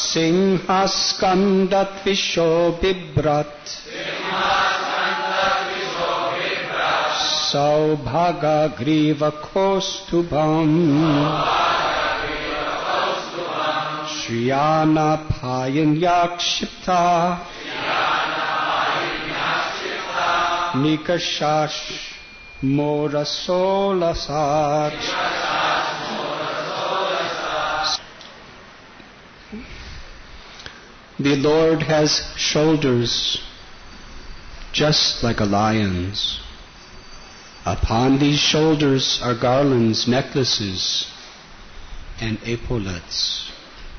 Simhaskandatvisho bibrat Saubhaga griva kostubham Shriyana payan yakshipta Nikashash morasolasat. The Lord has shoulders just like a lion's. Upon these shoulders are garlands, necklaces, and epaulets.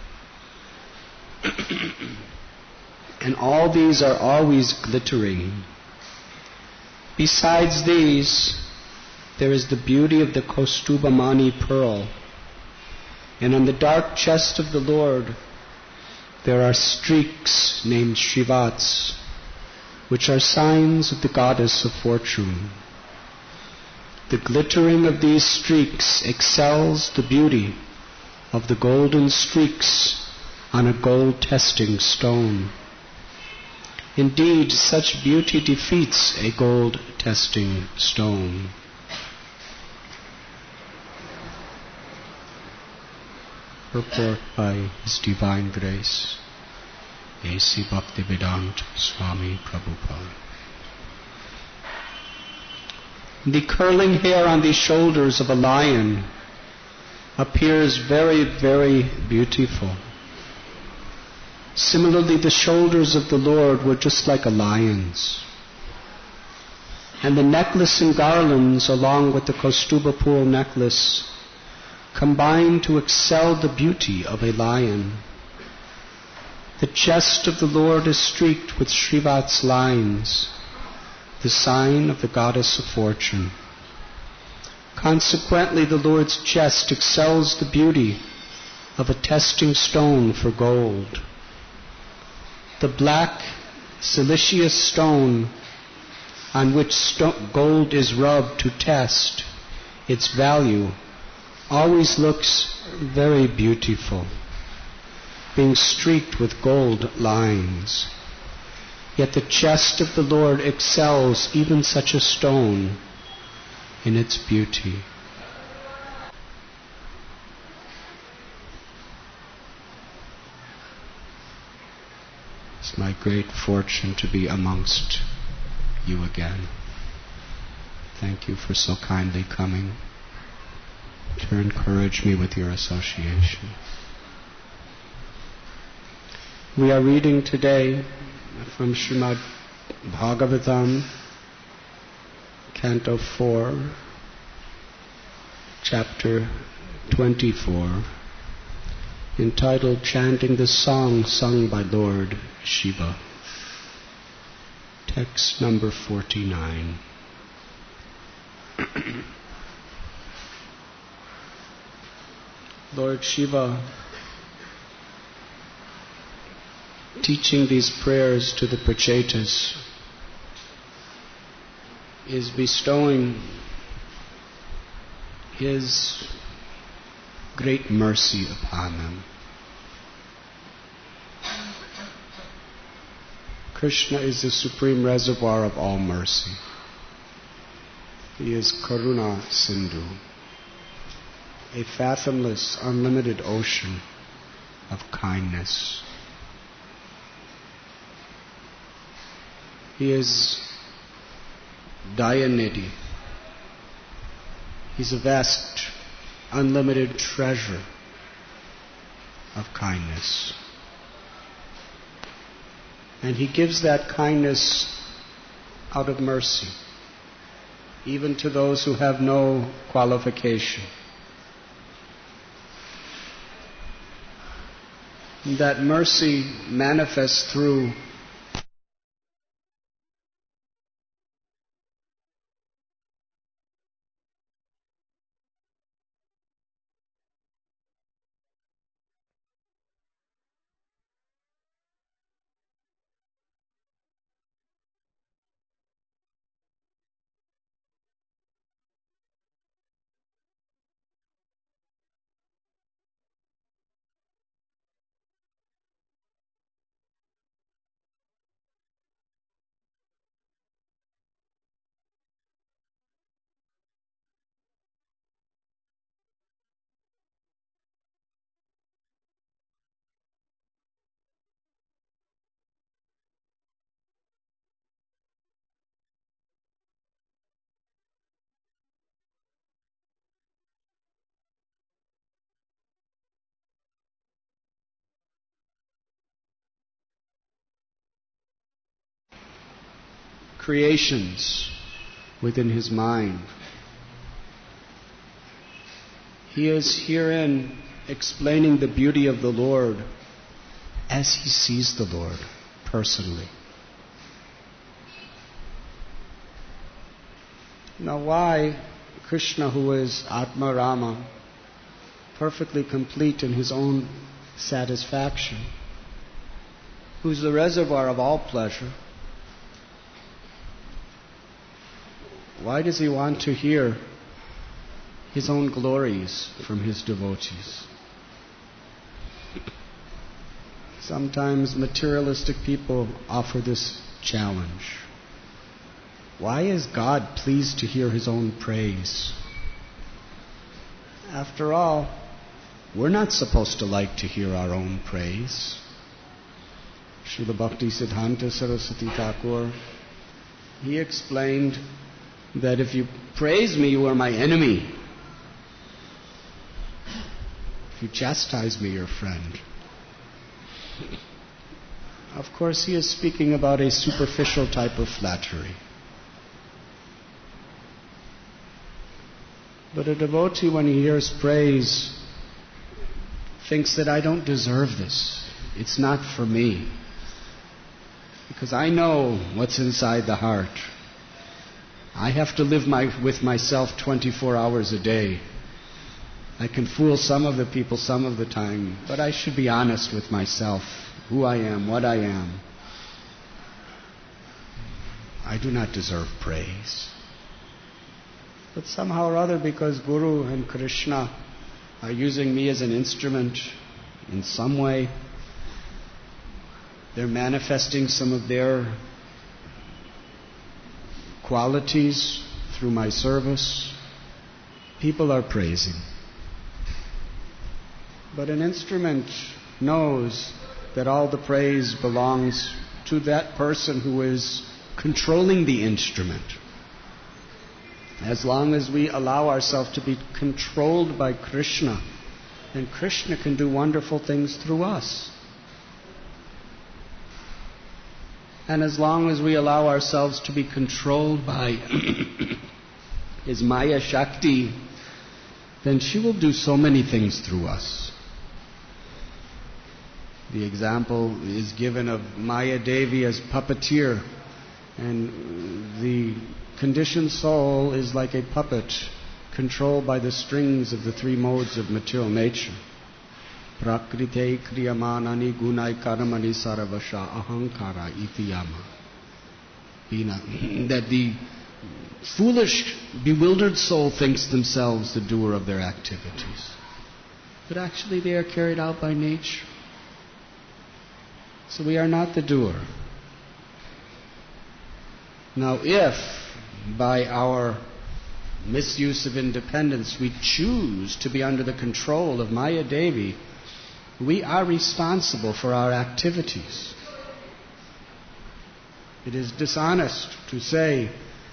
And all these are always glittering. Besides these, there is the beauty of the Kaustubhamani pearl. And on the dark chest of the Lord, there are streaks named Shrivats, which are signs of the goddess of fortune. The glittering of these streaks excels the beauty of the golden streaks on a gold testing stone. Indeed, such beauty defeats a gold testing stone. Purport by His Divine Grace, A.C. Bhaktivedanta Swami Prabhupada. The curling hair on the shoulders of a lion appears very, very beautiful. Similarly, the shoulders of the Lord were just like a lion's. And the necklace and garlands, along with the Kaustubha pearl necklace, combine to excel the beauty of a lion. The chest of the Lord is streaked with Shrivats lines, the sign of the goddess of fortune. Consequently, the Lord's chest excels the beauty of a testing stone for gold. The black siliceous stone on which gold is rubbed to test its value always looks very beautiful, being streaked with gold lines. Yet the chest of the Lord excels even such a stone in its beauty. It's my great fortune to be amongst you again. Thank you for so kindly coming to encourage me with your association. We are reading today from Srimad Bhagavatam, Canto 4, Chapter 24, entitled Chanting the Song Sung by Lord Shiva. Text number 49. Lord Shiva, teaching these prayers to the Prachetas, is bestowing His great mercy upon them. Krishna is the supreme reservoir of all mercy. He is Karuna Sindhu, a fathomless, unlimited ocean of kindness. He is Dayanidhi. He's a vast, unlimited treasure of kindness. And He gives that kindness out of mercy, even to those who have no qualification. That mercy manifests through creations within his mind. He is herein explaining the beauty of the Lord as he sees the Lord personally. Now why Krishna, who is Atma Rama, perfectly complete in his own satisfaction, who's the reservoir of all pleasure, why does he want to hear his own glories from his devotees? Sometimes materialistic people offer this challenge. Why is God pleased to hear his own praise? After all, we're not supposed to like to hear our own praise. Srila Bhaktisiddhanta Saraswati Thakur, he explained that if you praise me, you are my enemy. If you chastise me, you're a friend. Of course, he is speaking about a superficial type of flattery. But a devotee, when he hears praise, thinks that I don't deserve this. It's not for me. Because I know what's inside the heart. I have to live with myself 24 hours a day. I can fool some of the people some of the time, but I should be honest with myself, who I am, what I am. I do not deserve praise. But somehow or other, because Guru and Krishna are using me as an instrument in some way, they're manifesting some of their qualities through my service. People are praising. But an instrument knows that all the praise belongs to that person who is controlling the instrument. As long as we allow ourselves to be controlled by Krishna, then Krishna can do wonderful things through us. And as long as we allow ourselves to be controlled by his Maya Shakti, then she will do so many things through us. The example is given of Maya Devi as puppeteer, and the conditioned soul is like a puppet controlled by the strings of the three modes of material nature. Prakrite kriyamanani gunai karamani saravasha ahankara itiyama. That the foolish, bewildered soul thinks themselves the doer of their activities. But actually they are carried out by nature. So we are not the doer. Now if, by our misuse of independence, we choose to be under the control of Maya Devi, we are responsible for our activities. It is dishonest to say,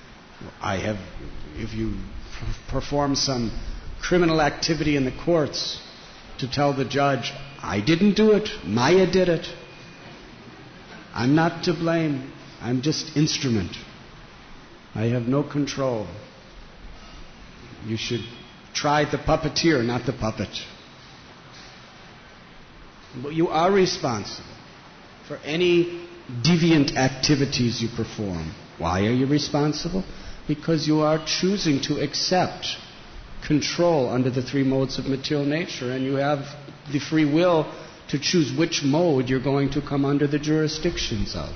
if you perform some criminal activity in the courts, to tell the judge, I didn't do it, Maya did it. I'm not to blame, I'm just instrument. I have no control. You should try the puppeteer, not the puppet. But you are responsible for any deviant activities you perform. Why are you responsible? Because you are choosing to accept control under the three modes of material nature, and you have the free will to choose which mode you're going to come under the jurisdictions of.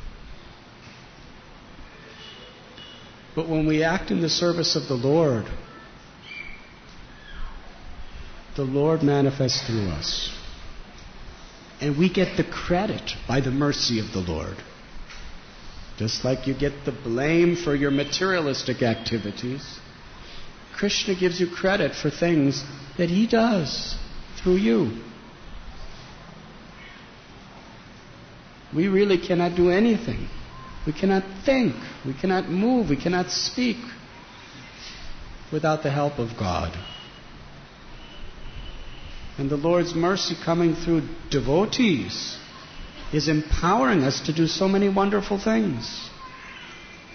But when we act in the service of the Lord manifests through us. And we get the credit by the mercy of the Lord. Just like you get the blame for your materialistic activities, Krishna gives you credit for things that he does through you. We really cannot do anything. We cannot think. We cannot move. We cannot speak without the help of God. And the Lord's mercy coming through devotees is empowering us to do so many wonderful things.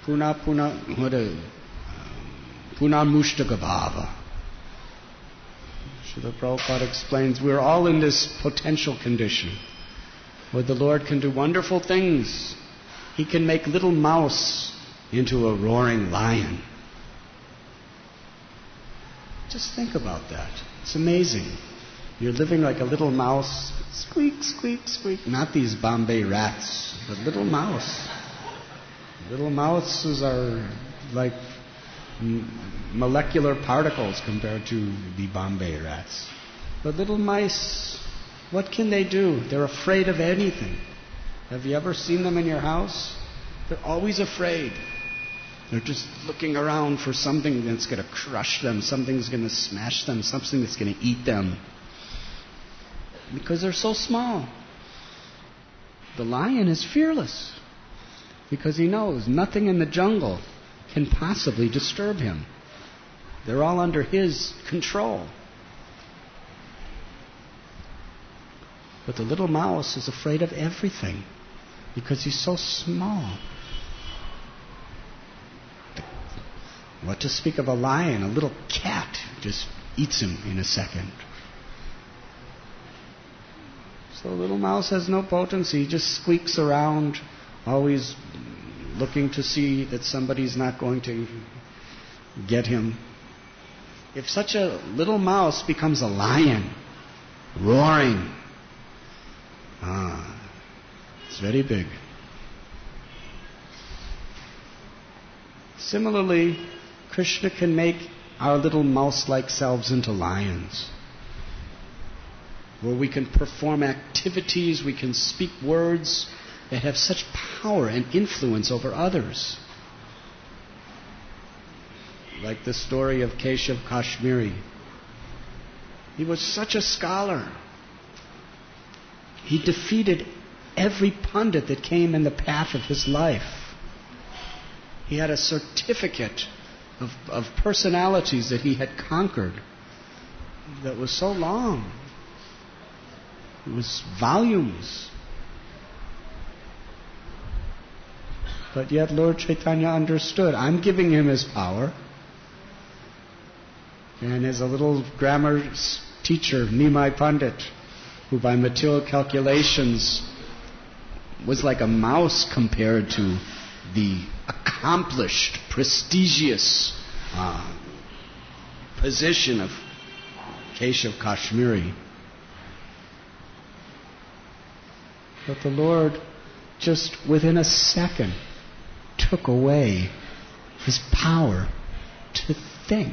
Punarmushtakabhava. Srila Prabhupada explains we're all in this potential condition where the Lord can do wonderful things. He can make little mouse into a roaring lion. Just think about that. It's amazing. You're living like a little mouse. Squeak, squeak, squeak. Not these Bombay rats, but little mouse. Little mouses are like molecular particles compared to the Bombay rats. But little mice, what can they do? They're afraid of anything. Have you ever seen them in your house? They're always afraid. They're just looking around for something that's going to crush them, something's going to smash them, something that's going to eat them. Because they're so small. The lion is fearless because he knows nothing in the jungle can possibly disturb him. They're all under his control. But the little mouse is afraid of everything because he's so small. What to speak of a lion? A little cat just eats him in a second. So the little mouse has no potency. He just squeaks around, always looking to see that somebody's not going to get him. If such a little mouse becomes a lion, roaring, it's very big. Similarly, Krishna can make our little mouse-like selves into lions, where we can perform activities, we can speak words that have such power and influence over others. Like the story of Keshav Kashmiri. He was such a scholar. He defeated every pundit that came in the path of his life. He had a certificate of personalities that he had conquered that was so long. It was volumes. But yet Lord Chaitanya understood, I'm giving him his power. And as a little grammar teacher, Nimai Pandit, who by material calculations was like a mouse compared to the accomplished, prestigious position of Keshav Kashmiri. But the Lord, just within a second, took away his power to think.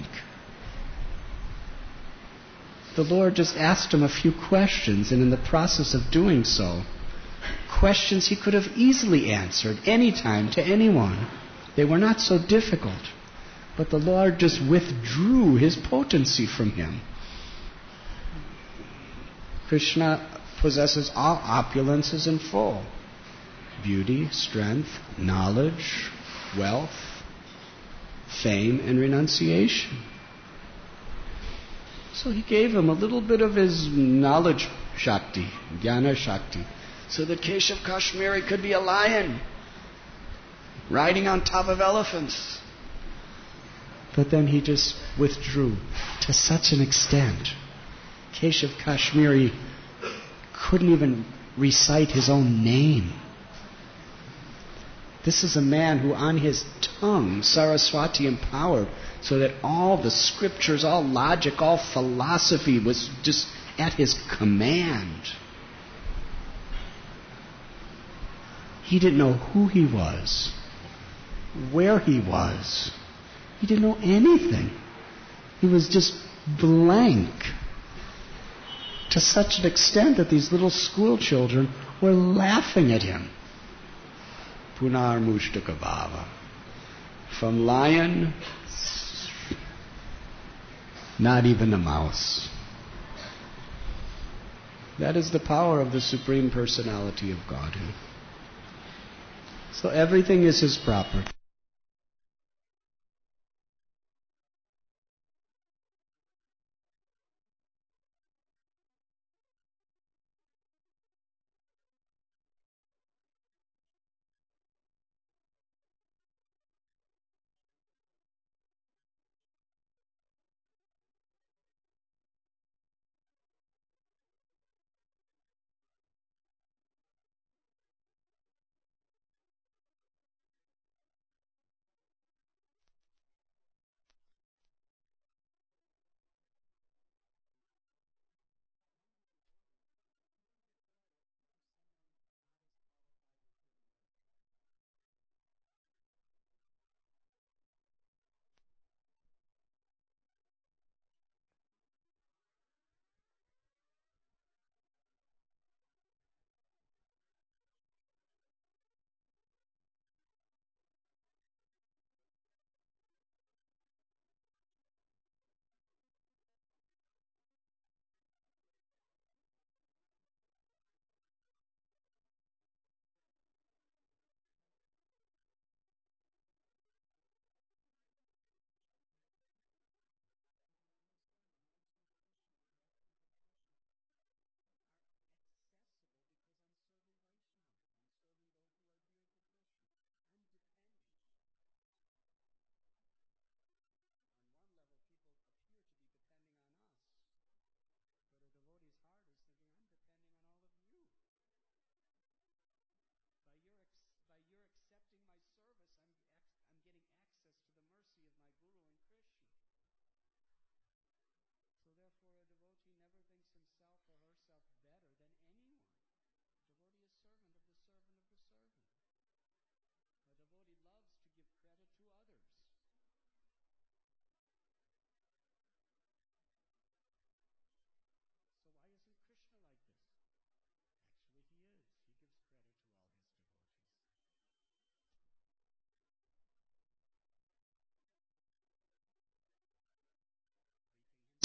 The Lord just asked him a few questions, and in the process of doing so, questions he could have easily answered anytime to anyone. They were not so difficult. But the Lord just withdrew his potency from him. Krishna possesses all opulences in full. Beauty, strength, knowledge, wealth, fame, and renunciation. So he gave him a little bit of his knowledge Shakti, Jnana Shakti, so that Keshav Kashmiri could be a lion, riding on top of elephants. But then he just withdrew to such an extent. Keshav Kashmiri couldn't even recite his own name. This is a man who on his tongue, Saraswati empowered, so that all the scriptures, all logic, all philosophy was just at his command. He didn't know who he was, where he was. He didn't know anything. He was just blank to such an extent that these little school children were laughing at him. Punarmushtakabhava. From lion, not even a mouse. That is the power of the Supreme Personality of Godhead. So everything is his property.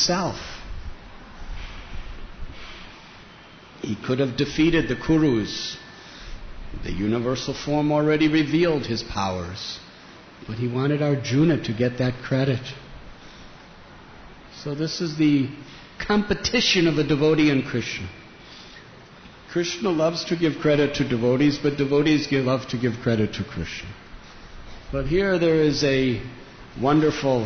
himself. He could have defeated the Kurus. The universal form already revealed his powers. But he wanted Arjuna to get that credit. So this is the competition of a devotee and Krishna. Krishna loves to give credit to devotees, but devotees love to give credit to Krishna. But here there is a wonderful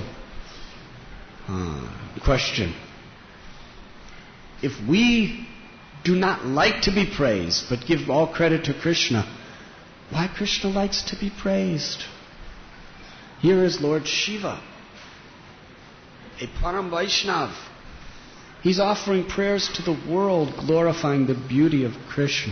question. If we do not like to be praised, but give all credit to Krishna, why Krishna likes to be praised? Here is Lord Shiva, a Param Vaishnav. He's offering prayers to the world, glorifying the beauty of Krishna.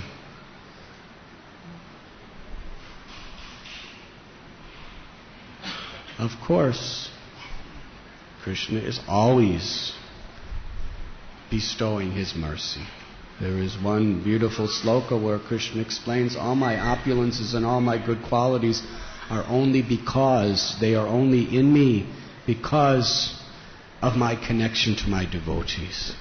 Of course, Krishna is always bestowing his mercy. There is one beautiful sloka where Krishna explains, all my opulences and all my good qualities are only because, they are only in me because of my connection to my devotees.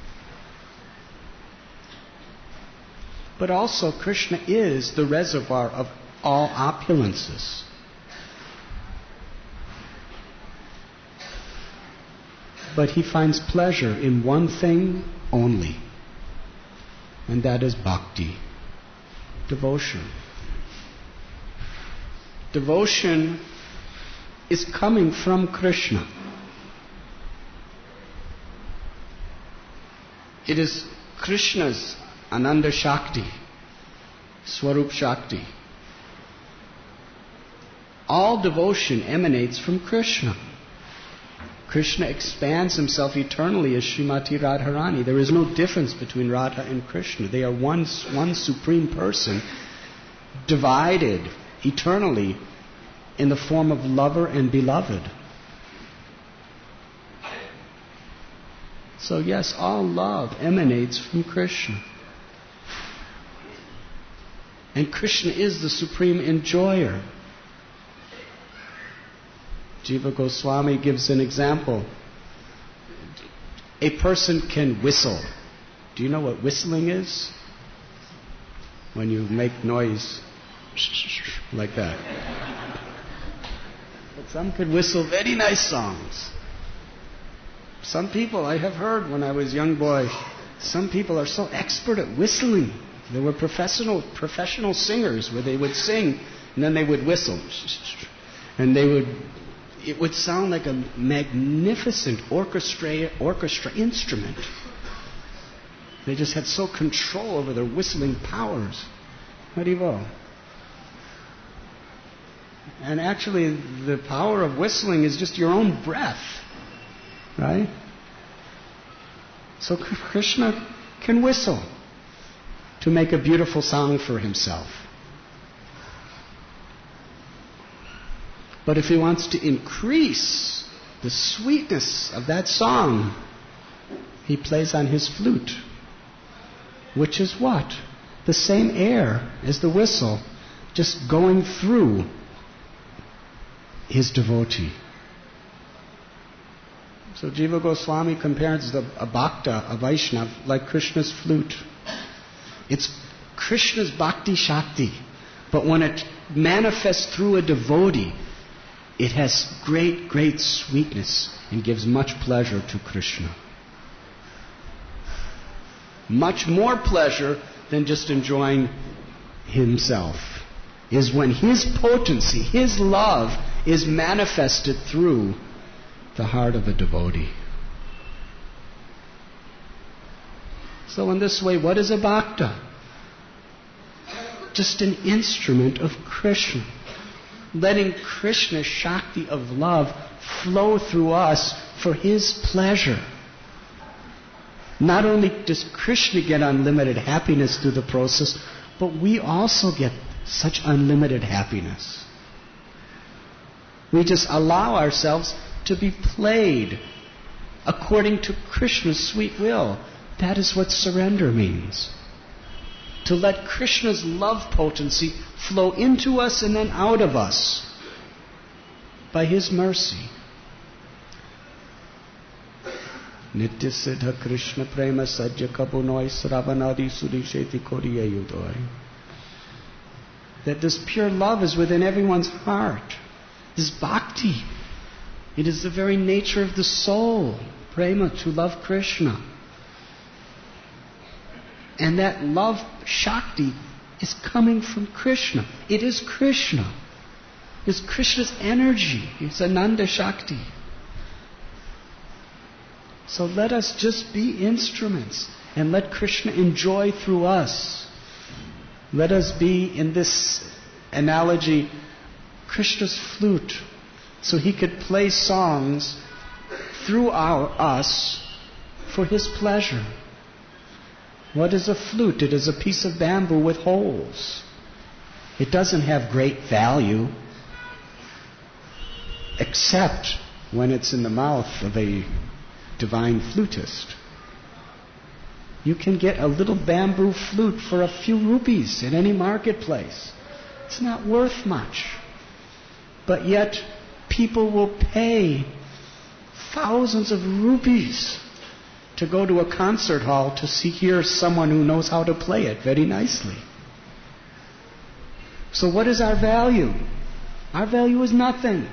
But also Krishna is the reservoir of all opulences. But he finds pleasure in one thing only, and that is bhakti, devotion. Devotion is coming from Krishna. It is Krishna's Ananda Shakti, Swarup Shakti. All devotion emanates from Krishna. Krishna expands himself eternally as Srimati Radharani. There is no difference between Radha and Krishna. They are one supreme person, divided eternally in the form of lover and beloved. So yes, all love emanates from Krishna. And Krishna is the supreme enjoyer. Jiva Goswami gives an example. A person can whistle. Do you know what whistling is? When you make noise like that. But some could whistle very nice songs. Some people, I have heard when I was a young boy, some people are so expert at whistling. There were professional singers where they would sing and then they would whistle. And it would sound like a magnificent orchestra instrument. They just had so control over their whistling powers. Haribol. And actually the power of whistling is just your own breath. Right? So Krishna can whistle to make a beautiful song for himself. But if he wants to increase the sweetness of that song, he plays on his flute, which is what? The same air as the whistle, just going through his devotee. So Jiva Goswami compares a bhakta, a Vaishnav, like Krishna's flute. It's Krishna's bhakti shakti, but when it manifests through a devotee, it has great, great sweetness and gives much pleasure to Krishna. Much more pleasure than just enjoying himself is when his potency, his love is manifested through the heart of a devotee. So in this way, what is a bhakta? Just an instrument of Krishna. Letting Krishna's Shakti of love flow through us for his pleasure. Not only does Krishna get unlimited happiness through the process, but we also get such unlimited happiness. We just allow ourselves to be played according to Krishna's sweet will. That is what surrender means. To let Krishna's love potency flow into us and then out of us by his mercy. Nitya Siddha Krishna Prema Sajja Kabunoi Sravanadi Sudisheti Koriya Yudoi. That this pure love is within everyone's heart. This bhakti. It is the very nature of the soul, prema, to love Krishna. And that love, Shakti, is coming from Krishna. It is Krishna. It's Krishna's energy. It's Ananda Shakti. So let us just be instruments and let Krishna enjoy through us. Let us be, in this analogy, Krishna's flute, so he could play songs through us for his pleasure. What is a flute? It is a piece of bamboo with holes. It doesn't have great value, except when it's in the mouth of a divine flutist. You can get a little bamboo flute for a few rupees in any marketplace. It's not worth much. But yet, people will pay thousands of rupees to go to a concert hall to hear someone who knows how to play it very nicely. So what is our value? Our value is nothing.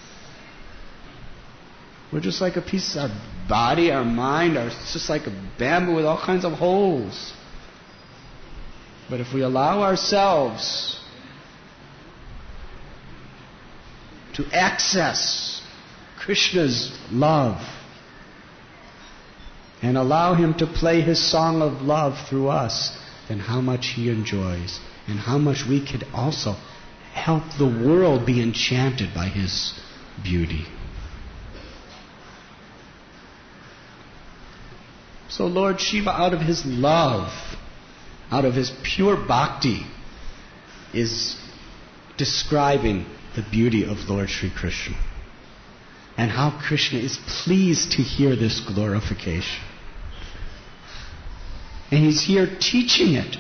We're just like a piece of our body, our mind, it's just like a bamboo with all kinds of holes. But if we allow ourselves to access Krishna's love and allow him to play his song of love through us, then how much he enjoys and how much we could also help the world be enchanted by his beauty. So Lord Shiva, out of his love, out of his pure bhakti, is describing the beauty of Lord Sri Krishna and how Krishna is pleased to hear this glorification. And he's here teaching it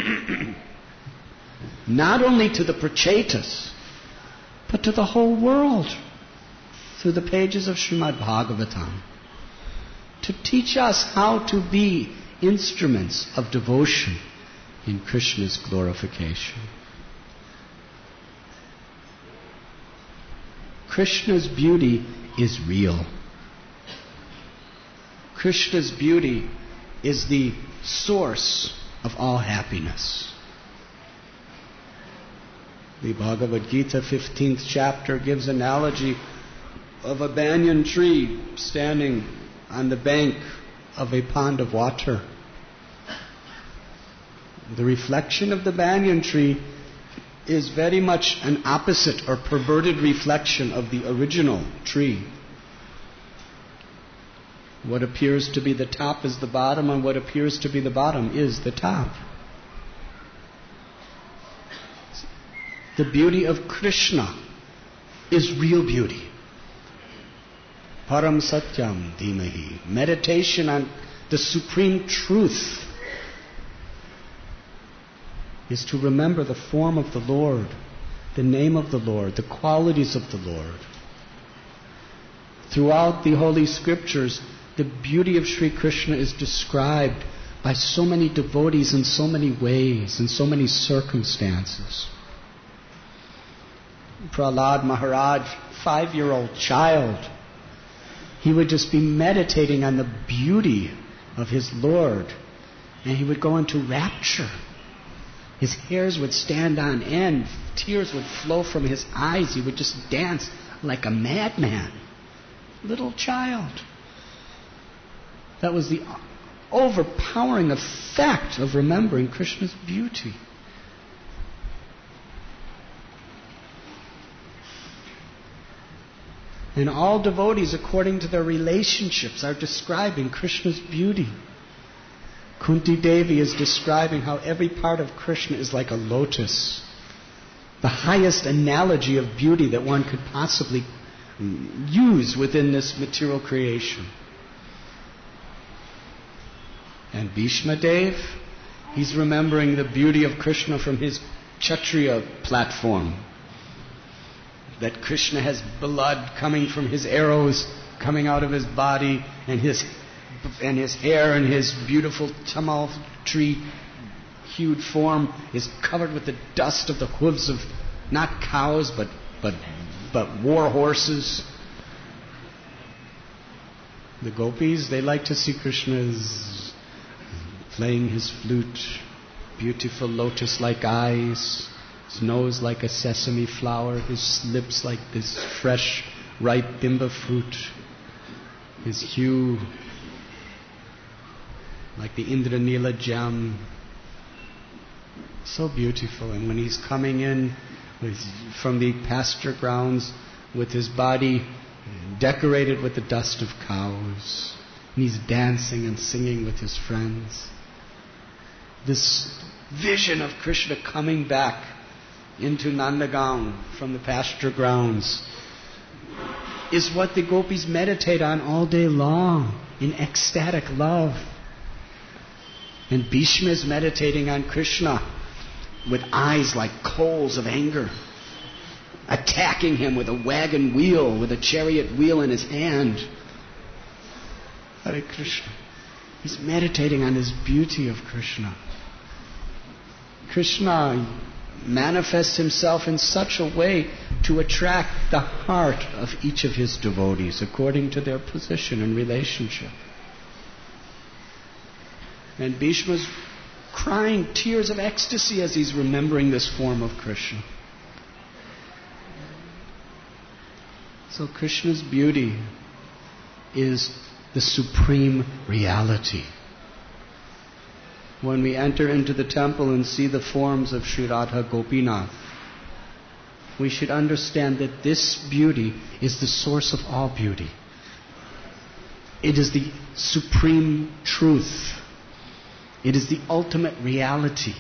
not only to the Prachetas, but to the whole world through the pages of Srimad Bhagavatam, to teach us how to be instruments of devotion in Krishna's glorification. Krishna's beauty is real. Krishna's beauty is the source of all happiness. The Bhagavad Gita 15th chapter gives analogy of a banyan tree standing on the bank of a pond of water. The reflection of the banyan tree is very much an opposite or perverted reflection of the original tree. What appears to be the top is the bottom, and what appears to be the bottom is the top. The beauty of Krishna is real beauty. Param Satyam Dhimahi. Meditation on the supreme truth is to remember the form of the Lord, the name of the Lord, the qualities of the Lord. Throughout the Holy Scriptures, the beauty of Sri Krishna is described by so many devotees in so many ways, in so many circumstances. Prahlad Maharaj, 5-year-old child, he would just be meditating on the beauty of his Lord, and he would go into rapture. His hairs would stand on end, tears would flow from his eyes, he would just dance like a madman. Little child. That was the overpowering effect of remembering Krishna's beauty. And all devotees, according to their relationships, are describing Krishna's beauty. Kunti Devi is describing how every part of Krishna is like a lotus, the highest analogy of beauty that one could possibly use within this material creation. And Bhishma Dev, he's remembering the beauty of Krishna from his Kshatriya platform. That Krishna has blood coming from his arrows, coming out of his body, and his and his hair and his beautiful tamal tree hued form is covered with the dust of the hooves of not cows but war horses. The gopis, they like to see Krishna playing his flute, beautiful lotus-like eyes, his nose like a sesame flower, his lips like this fresh, ripe bimba fruit, his hue like the Indranila gem. So beautiful. And when he's coming in from the pasture grounds with his body decorated with the dust of cows, and he's dancing and singing with his friends, this vision of Krishna coming back into Nandagaon from the pasture grounds is what the gopis meditate on all day long in ecstatic love. And Bhishma is meditating on Krishna with eyes like coals of anger, attacking him with a wagon wheel, with a chariot wheel in his hand. Hare Krishna. He's meditating on this beauty of Krishna. Krishna manifests himself in such a way to attract the heart of each of his devotees according to their position and relationship. And Bhishma's crying tears of ecstasy as he's remembering this form of Krishna. So Krishna's beauty is the supreme reality. When we enter into the temple and see the forms of Sri Radha Gopinath, we should understand that this beauty is the source of all beauty. It is the supreme truth. It is the ultimate reality.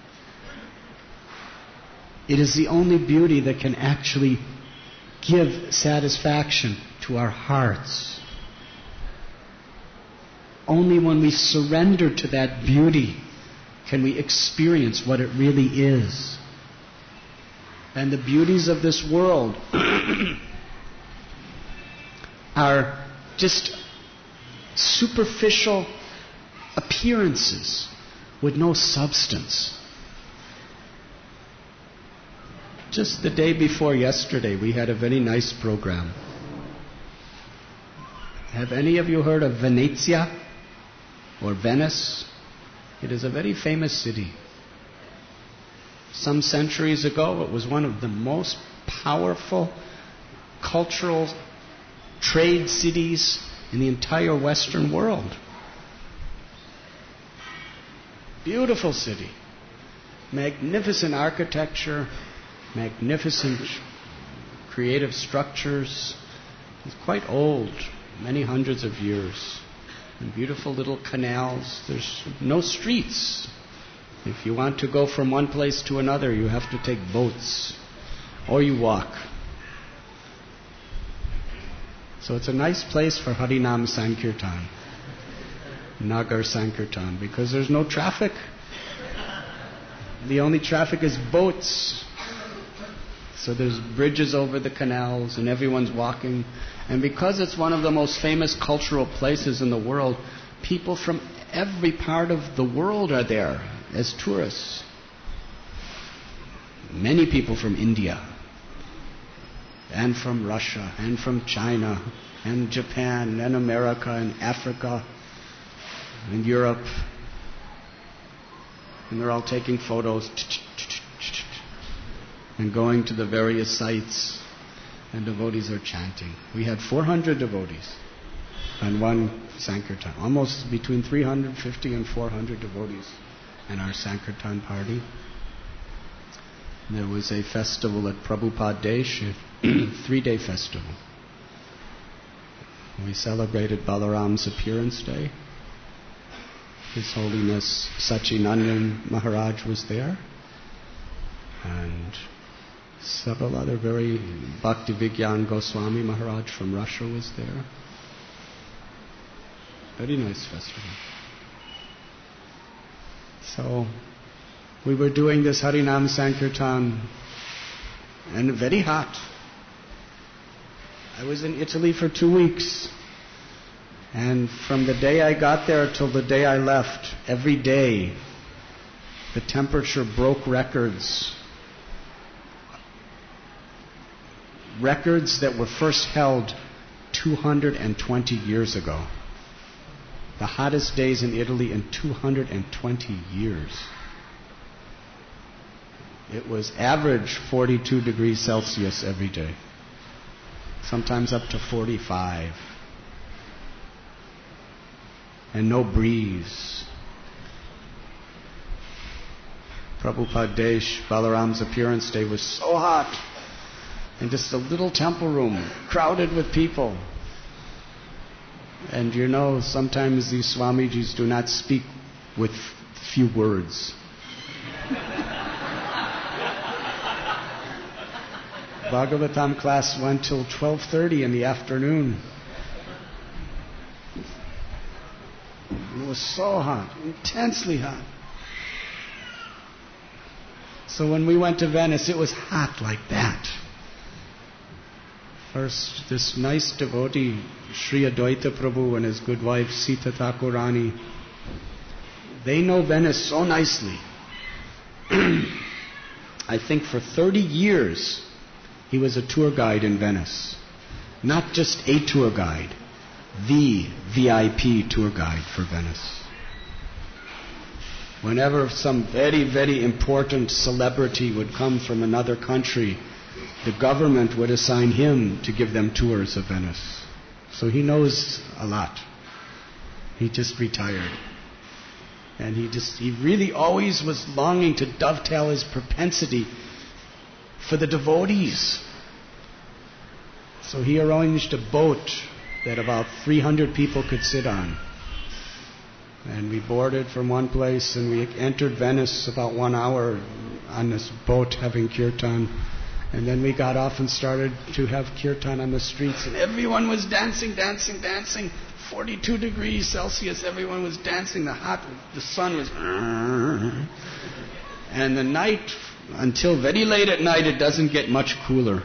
It is the only beauty that can actually give satisfaction to our hearts. Only when we surrender to that beauty can we experience what it really is. And the beauties of this world are just superficial appearances with no substance. Just the day before yesterday, we had a very nice program. Have any of you heard of Venezia or Venice? It is a very famous city. Some centuries ago, it was one of the most powerful cultural trade cities in the entire Western world. Beautiful city. Magnificent architecture, magnificent creative structures. It's quite old, many hundreds of years. And beautiful little canals. There's no streets. If you want to go from one place to another, you have to take boats or you walk. So it's a nice place for Harinam Sankirtan, Nagar Sankirtan, because there's no traffic. The only traffic is boats. So there's bridges over the canals and everyone's walking. And because it's one of the most famous cultural places in the world, people from every part of the world are there as tourists. Many people from India and from Russia and from China and Japan and America and Africa and Europe. And they're all taking photos and going to the various sites, and devotees are chanting. We had 400 devotees on one Sankirtan, almost between 350 and 400 devotees in our Sankirtan party. There was a festival at Prabhupada Desh, a 3-day festival. We celebrated Balaram's appearance day. His Holiness Sachinandan Maharaj was there, and several other very Bhakti Vigyan Goswami Maharaj from Russia was there. Very nice festival. So we were doing this Harinam Sankirtan, and very hot. I was in Italy for 2 weeks, And from the day I got there till the day I left, every day, the temperature broke records. Records that were first held 220 years ago. The hottest days in Italy in 220 years. It was average 42 degrees Celsius every day. Sometimes up to 45. And no breeze. Prabhupada Desh, Balaram's appearance day was so hot. And just a little temple room, crowded with people. And you know, sometimes these Swamijis do not speak with few words. Bhagavatam class went till 12:30 in the afternoon. It was so hot, intensely hot. So when we went to Venice, it was hot like that. First, this nice devotee, Sri Advaita Prabhu and his good wife, Sita Thakurani, they know Venice so nicely. I think for 30 years, he was a tour guide in Venice. Not just a tour guide, the VIP tour guide for Venice. Whenever some very, very important celebrity would come from another country, the government would assign him to give them tours of Venice. So he knows a lot. He just retired. And he really always was longing to dovetail his propensity for the devotees. So he arranged a boat that about 300 people could sit on. And we boarded from one place and we entered Venice about 1 hour on this boat having kirtan. And then we got off and started to have kirtan on the streets. And everyone was dancing, dancing, dancing. 42 degrees Celsius, everyone was dancing. The sun was... And the night, until very late at night, it doesn't get much cooler.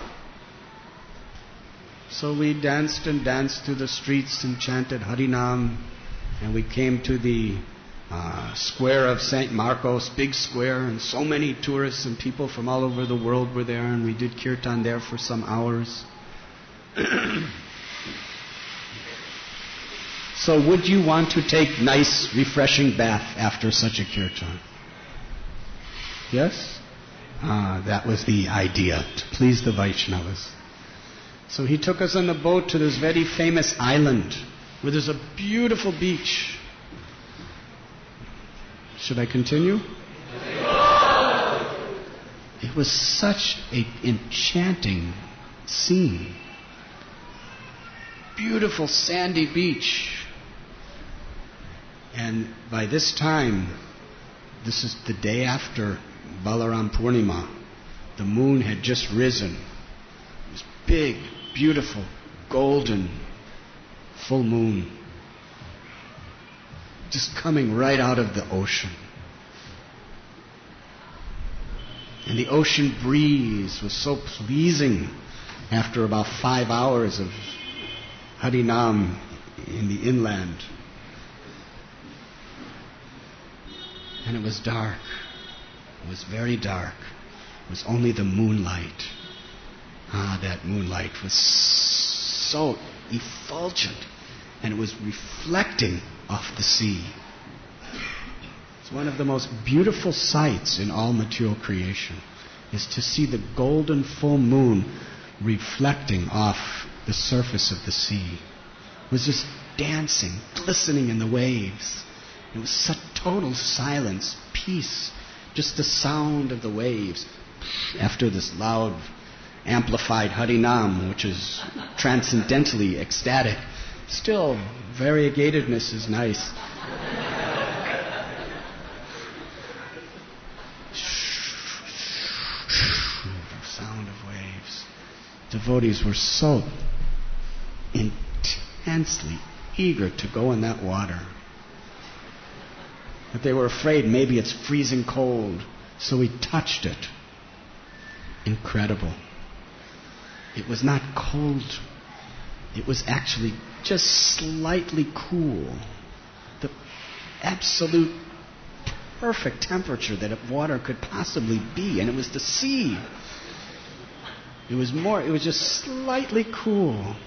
So we danced and danced through the streets and chanted Harinam. And we came to the square of St. Marcos, big square, and so many tourists and people from all over the world were there, and we did kirtan there for some hours. So would you want to take nice, refreshing bath after such a kirtan? Yes? That was the idea, to please the Vaishnavas. So he took us on the boat to this very famous island where there's a beautiful beach. Should I continue? It was such an enchanting scene. Beautiful sandy beach. And by this time, this is the day after Balaram Purnima, the moon had just risen. It was big, beautiful, golden, full moon. Just coming right out of the ocean. And the ocean breeze was so pleasing after about 5 hours of Harinam in the inland. And it was dark. It was very dark. It was only the moonlight. That moonlight was so effulgent. And it was reflecting off the sea. It's one of the most beautiful sights in all material creation, is to see the golden full moon reflecting off the surface of the sea. It was just dancing, glistening in the waves. It was such total silence, peace, just the sound of the waves after this loud, amplified Harinam, which is transcendently ecstatic. Still, variegatedness is nice. Sound of waves. Devotees were so intensely eager to go in that water that they were afraid maybe it's freezing cold. So we touched it. Incredible. It was not cold. It was actually just slightly cool. The absolute perfect temperature that water could possibly be, and it was the sea. It was just slightly cool.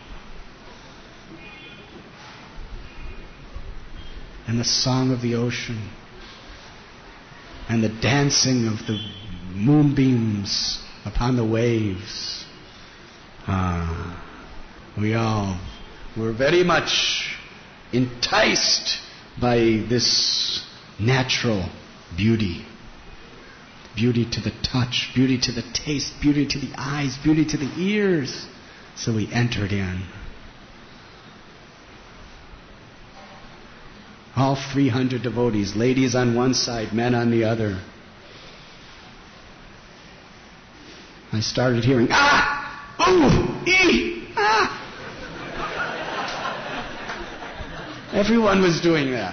And the song of the ocean, and the dancing of the moonbeams upon the waves. We all were very much enticed by this natural beauty. Beauty to the touch, beauty to the taste, beauty to the eyes, beauty to the ears. So we entered in. All 300 devotees, ladies on one side, men on the other. I started hearing, ah! Ooh! Ee! Ah! Everyone was doing that.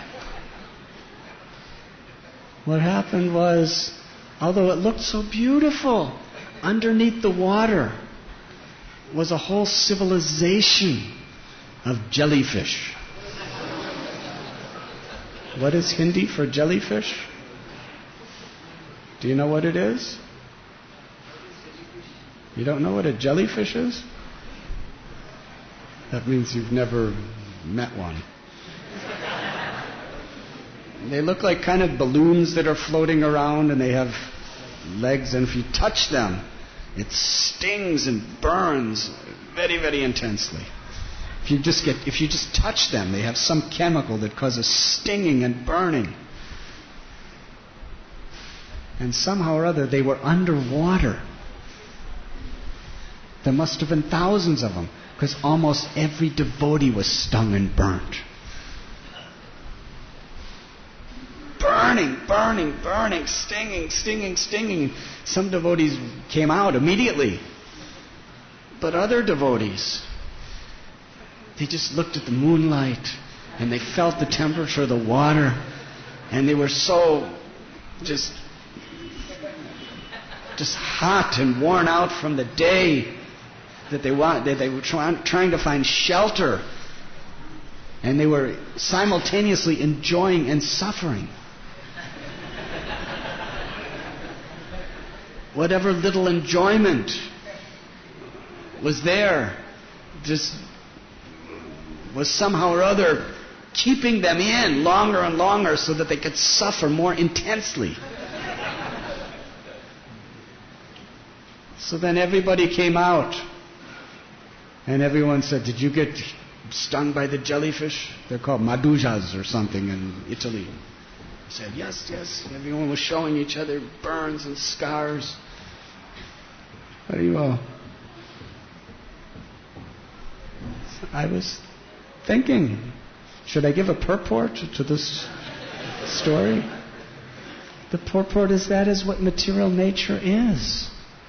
What happened was, although it looked so beautiful, underneath the water was a whole civilization of jellyfish. What is Hindi for jellyfish? Do you know what it is? You don't know what a jellyfish is? That means you've never met one. They look like kind of balloons that are floating around, and they have legs, and if you touch them, it stings and burns very, very intensely. If you just touch them, they have some chemical that causes stinging and burning. And somehow or other, they were underwater. There must have been thousands of them, because almost every devotee was stung and burnt. Burning, burning, burning, stinging, stinging, stinging. Some devotees came out immediately. But other devotees, they just looked at the moonlight and they felt the temperature of the water, and they were so just hot and worn out from the day that they were trying to find shelter, and they were simultaneously enjoying and suffering. Whatever little enjoyment was there just was somehow or other keeping them in longer and longer so that they could suffer more intensely. So then everybody came out, and everyone said, "Did you get stung by the jellyfish?" They're called madujas or something in Italy. I said, yes, yes. Everyone was showing each other burns and scars. Very well. I was thinking, should I give a purport to this story? The purport is that is what material nature is.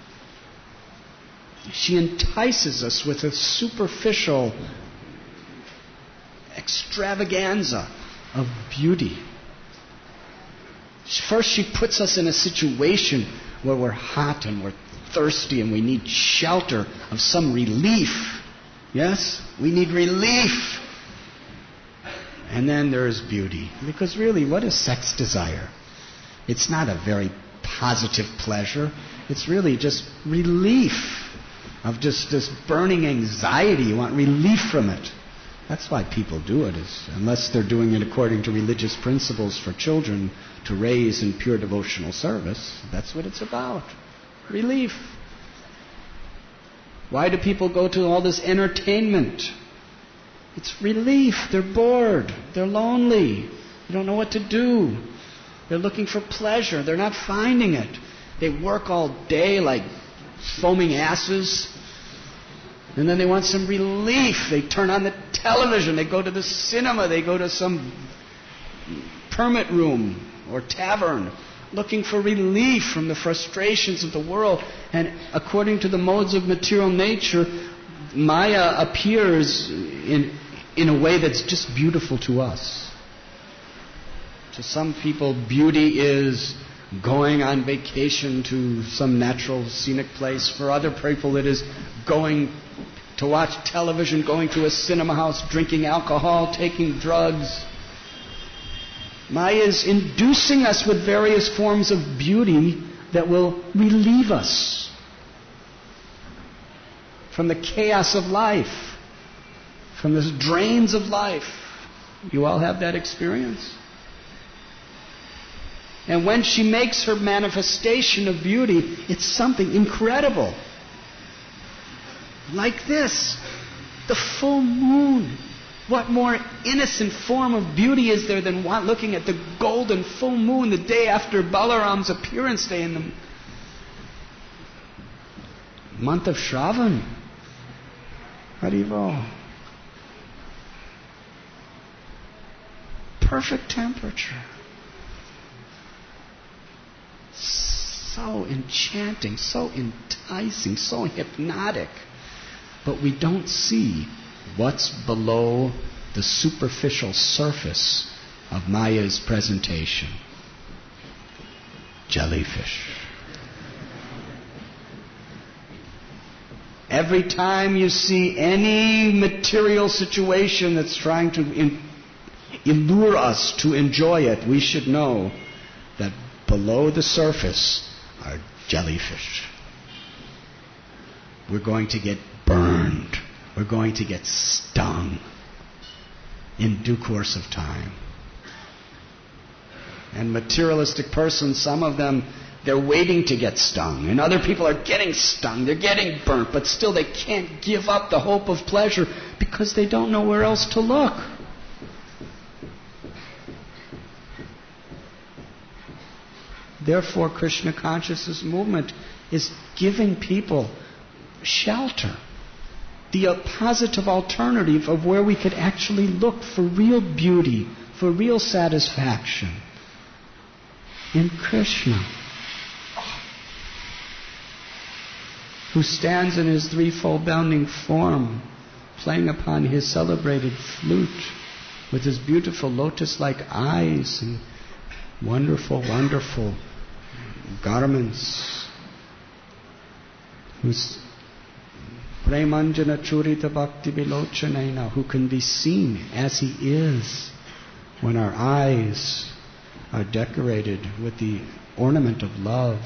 She entices us with a superficial extravaganza of beauty. First, she puts us in a situation where we're hot and we're thirsty and we need shelter of some relief. Yes? We need relief. And then there is beauty. Because really, what is sex desire? It's not a very positive pleasure. It's really just relief of just this burning anxiety. You want relief from it. That's why people do it, unless they're doing it according to religious principles for children to raise in pure devotional service. That's what it's about. Relief. Why do people go to all this entertainment? It's relief. They're bored. They're lonely. They don't know what to do. They're looking for pleasure. They're not finding it. They work all day like foaming asses. And then they want some relief. They turn on the television. They go to the cinema. They go to some permit room or tavern looking for relief from the frustrations of the world. And according to the modes of material nature, Maya appears in a way that's just beautiful to us. To some people, beauty is going on vacation to some natural scenic place. For other people, it is going to watch television, going to a cinema house, drinking alcohol, taking drugs. Maya is inducing us with various forms of beauty that will relieve us from the chaos of life, from the drains of life. You all have that experience? And when she makes her manifestation of beauty, it's something incredible. Like this, the full moon. What more innocent form of beauty is there than looking at the golden full moon the day after Balaram's appearance day in the month of Shravan? Haribo. Perfect temperature. So enchanting, so enticing, so hypnotic. But we don't see what's below the superficial surface of Maya's presentation. Jellyfish. Every time you see any material situation that's trying to allure us to enjoy it, we should know that below the surface are jellyfish. We're going to get burned. We're going to get stung in due course of time. And materialistic persons, some of them, they're waiting to get stung. And other people are getting stung. They're getting burnt. But still they can't give up the hope of pleasure because they don't know where else to look. Therefore, Krishna consciousness movement is giving people shelter. The positive alternative of where we could actually look for real beauty, for real satisfaction in Krishna, who stands in his threefold bounding form, playing upon his celebrated flute with his beautiful lotus-like eyes and wonderful, wonderful garments, who's Premanjana Churita Bhakti Vilochanaina, who can be seen as he is when our eyes are decorated with the ornament of love.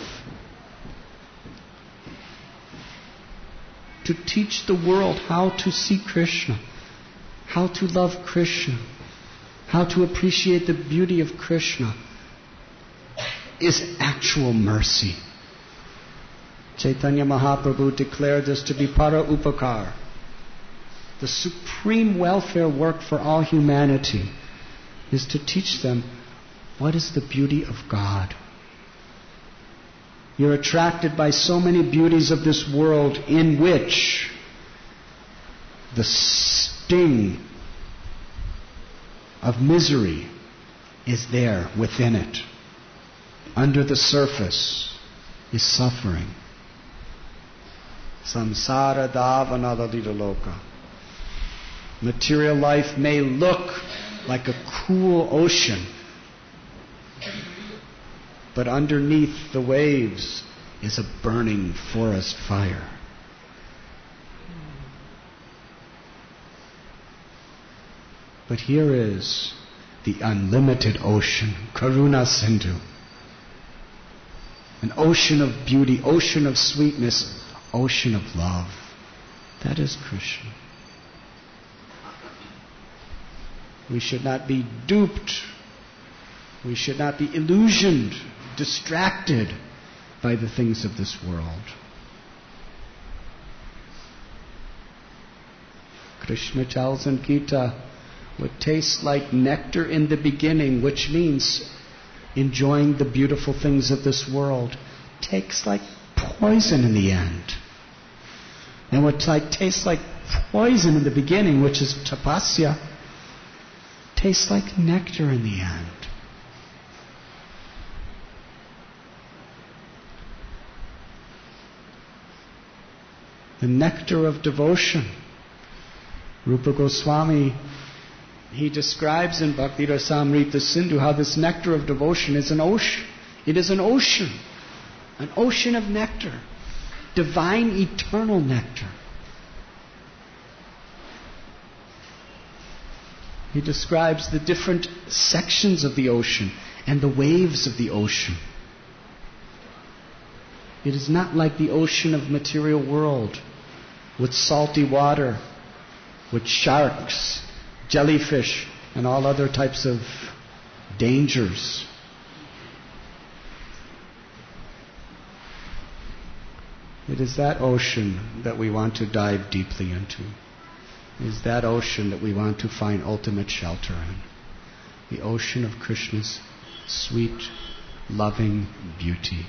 To teach the world how to see Krishna, how to love Krishna, how to appreciate the beauty of Krishna is actual mercy. Chaitanya Mahaprabhu declared this to be para upakar, the supreme welfare work for all humanity, is to teach them what is the beauty of God. You're attracted by so many beauties of this world in which the sting of misery is there within it. Under the surface is suffering. Samsara davanadadidaloka. Material life may look like a cool ocean, but underneath the waves is a burning forest fire. But here is the unlimited ocean, Karuna Sindhu. An ocean of beauty, ocean of sweetness, ocean of love. That is Krishna. We should not be duped. We should not be illusioned, distracted by the things of this world. Krishna tells in Gita, what tastes like nectar in the beginning, which means enjoying the beautiful things of this world, tastes like poison in the end. And what tastes like poison in the beginning, which is tapasya, tastes like nectar in the end. The nectar of devotion. Rupa Goswami, he describes in Bhakti Rasamrita Sindhu how this nectar of devotion is an ocean. It is an ocean of nectar, divine eternal nectar. He describes the different sections of the ocean and the waves of the ocean. It is not like the ocean of material world with salty water, with sharks, jellyfish, and all other types of dangers. It is that ocean that we want to dive deeply into. It is that ocean that we want to find ultimate shelter in. The ocean of Krishna's sweet, loving beauty.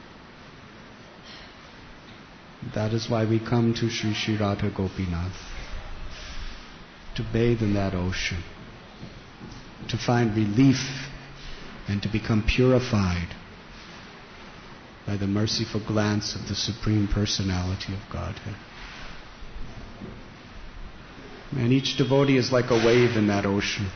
That is why we come to Sri Sri Radha Gopinath, to bathe in that ocean, to find relief and to become purified by the merciful glance of the Supreme Personality of Godhead. And each devotee is like a wave in that ocean.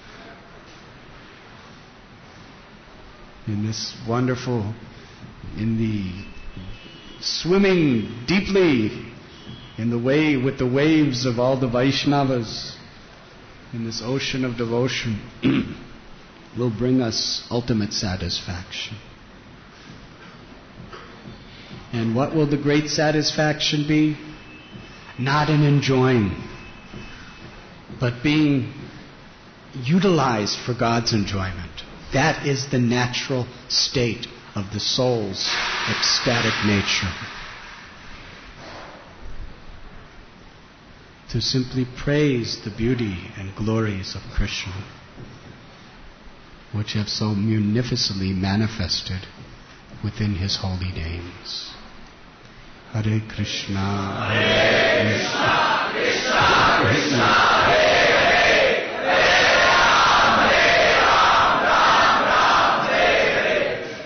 In this wonderful, in the swimming deeply in the way with the waves of all the Vaishnavas in this ocean of devotion will bring us ultimate satisfaction. And what will the great satisfaction be? Not in enjoying, but being utilized for God's enjoyment. That is the natural state of the soul's ecstatic nature. To simply praise the beauty and glories of Krishna, which have so munificently manifested within His holy names. Hare Krishna, Hare Krishna, Krishna Krishna, Hare Hare, Hare Ram, Ram, Hare Hare.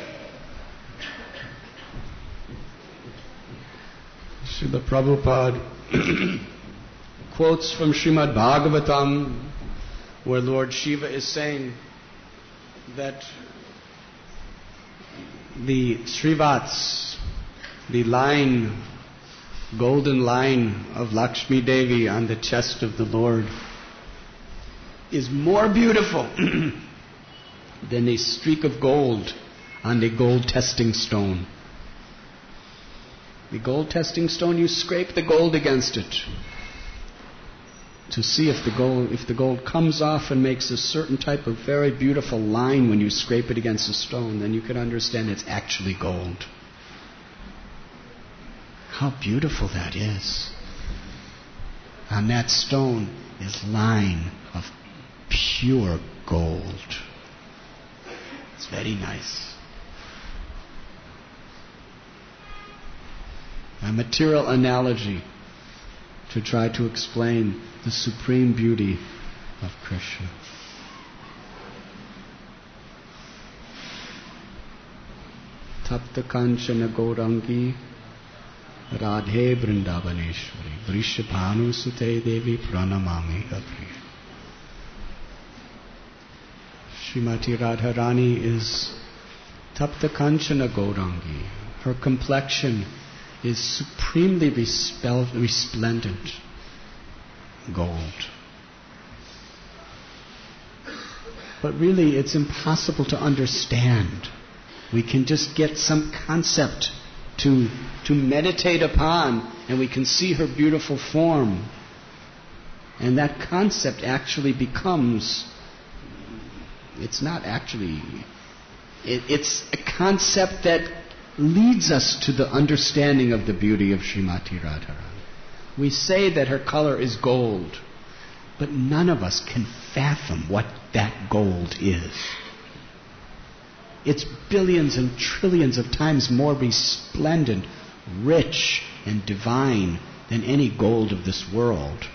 Srila Prabhupada quotes from Srimad Bhagavatam, where Lord Shiva is saying that the Srivats, the line, golden line of Lakshmi Devi on the chest of the Lord, is more beautiful than a streak of gold on a gold testing stone. The gold testing stone, you scrape the gold against it to see if the gold comes off and makes a certain type of very beautiful line when you scrape it against a stone, then you can understand it's actually gold. How beautiful that is. On that stone is line of pure gold. It's very nice. A material analogy to try to explain the supreme beauty of Krishna. Tapta Kanchana Gaurangi Radhe Vrindavaneshwari Vrishabhanu Sute Devi Pranamami Apriya. Srimati Radharani is Tapta Kanchana Gaurangi. Her complexion is supremely resplendent gold. But really it's impossible to understand. We can just get some concept to meditate upon, and we can see her beautiful form. And that concept actually becomes, it's a concept that leads us to the understanding of the beauty of Srimati Radharani. We say that her color is gold, but none of us can fathom what that gold is. It's billions and trillions of times more resplendent, rich, and divine than any gold of this world.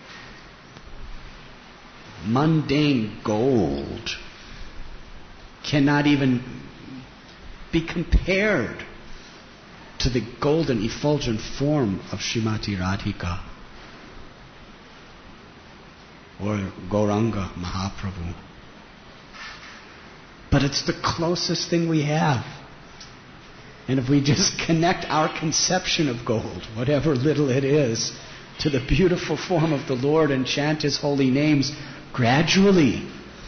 Mundane gold cannot even be compared to the golden effulgent form of Srimati Radhika or Gauranga Mahaprabhu. But it's the closest thing we have. And if we just connect our conception of gold, whatever little it is, to the beautiful form of the Lord and chant His holy names, gradually.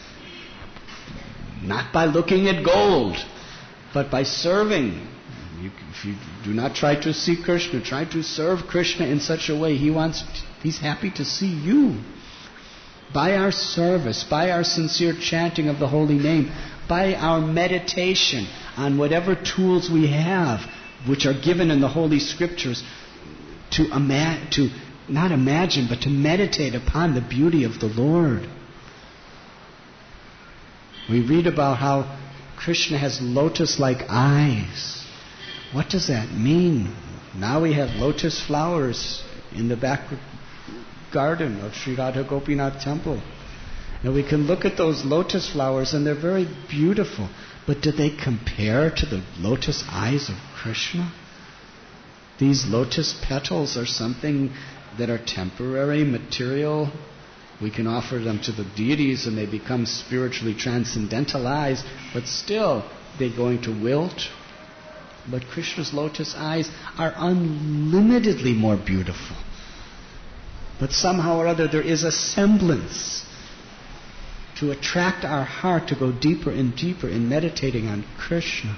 Not by looking at gold, but by serving. If you do not try to see Krishna, try to serve Krishna in such a way. He's happy to see you. By our service, by our sincere chanting of the holy name, by our meditation on whatever tools we have, which are given in the Holy Scriptures, to not imagine, but to meditate upon the beauty of the Lord. We read about how Krishna has lotus-like eyes. What does that mean? Now we have lotus flowers in the back garden of Sri Radha Gopinath Temple. Now we can look at those lotus flowers and they're very beautiful, but do they compare to the lotus eyes of Krishna? These lotus petals are something that are temporary, material. We can offer them to the deities and they become spiritually transcendentalized, but still they're going to wilt. But Krishna's lotus eyes are unlimitedly more beautiful. But somehow or other there is a semblance to attract our heart to go deeper and deeper in meditating on Krishna.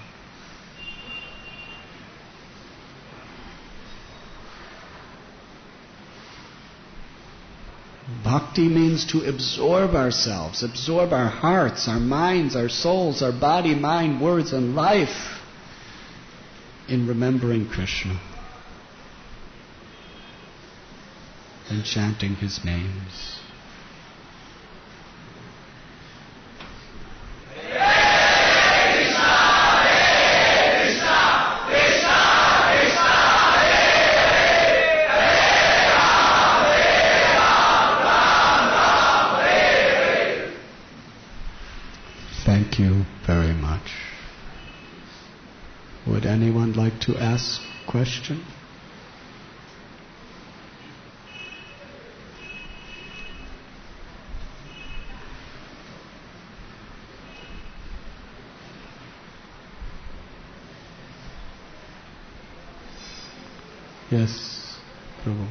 Bhakti means to absorb ourselves, absorb our hearts, our minds, our souls, our body, mind, words, and life in remembering Krishna and chanting His names. Thank you very much. Would anyone like to ask a question? Yes, Prabhu.